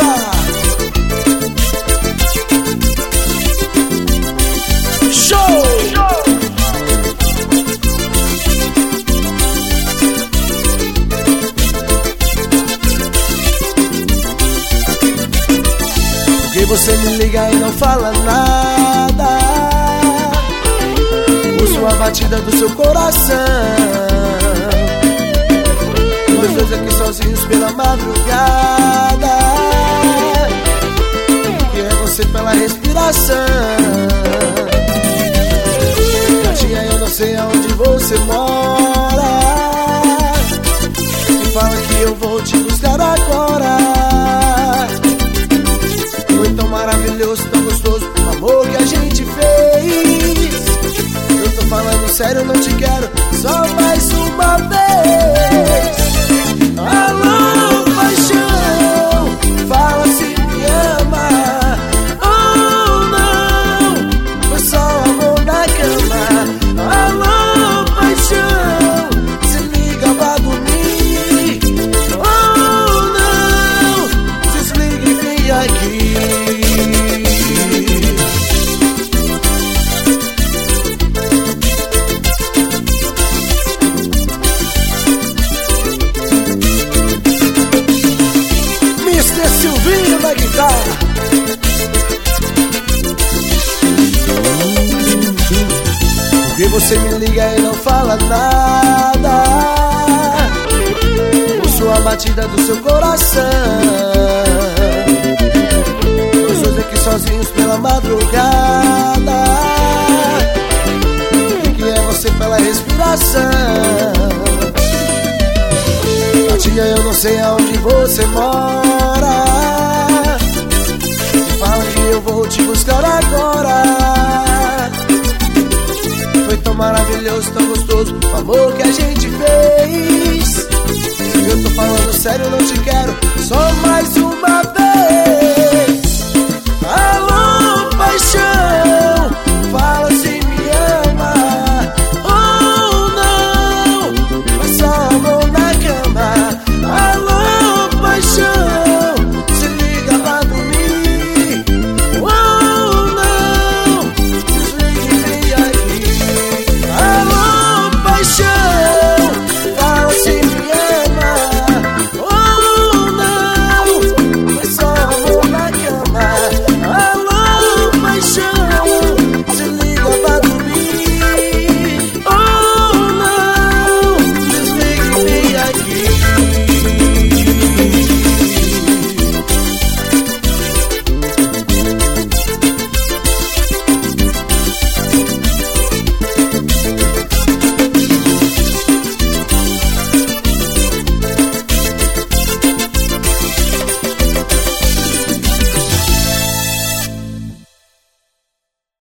Show! Porque você me liga e não fala nada, ouço a batida do seu coração. Nós dois aqui sozinhos pela madrugada, que é você pela respiração. Gatinha, eu não sei aonde você mora, me fala que eu vou te buscar agora. Foi tão maravilhoso, tão gostoso o amor que a gente fez. Eu tô falando sério, não te quero só mais uma vez. Alô, paixão, fala se me ama. Oh, não, foi só amor na cama. Alô, paixão, se liga pra dormir. Oh, não, desliga e vem aqui. Silvinho na guitarra. Porque você me liga e não fala nada, ouço a batida do seu coração. Nós dois aqui sozinhos pela madrugada, que é você pela respiração. Gatinha, eu não sei aonde você mora, me fala que eu vou te buscar agora. Foi tão maravilhoso, tão gostoso o amor que a gente fez. Eu tô falando sério, não te quero só mais uma vez.